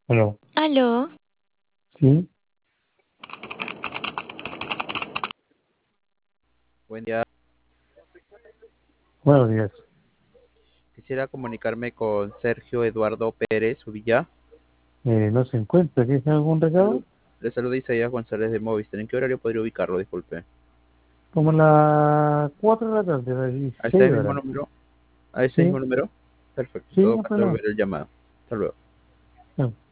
Bueno, Aló, sí, Buen día. buenos días. Quisiera comunicarme con Sergio Eduardo Pérez Uvilla. No se encuentra. ¿Tienes algún recado? Le saluda Isaías González de Movistar. ¿En qué horario podría ubicarlo? Disculpe. Como las 4 de la tarde, las ¿A este 16 mismo horas. número? ¿A ese Sí, mismo número? Perfecto. En sí, todo no hay caso, problema. volveré el llamado. Hasta luego. No.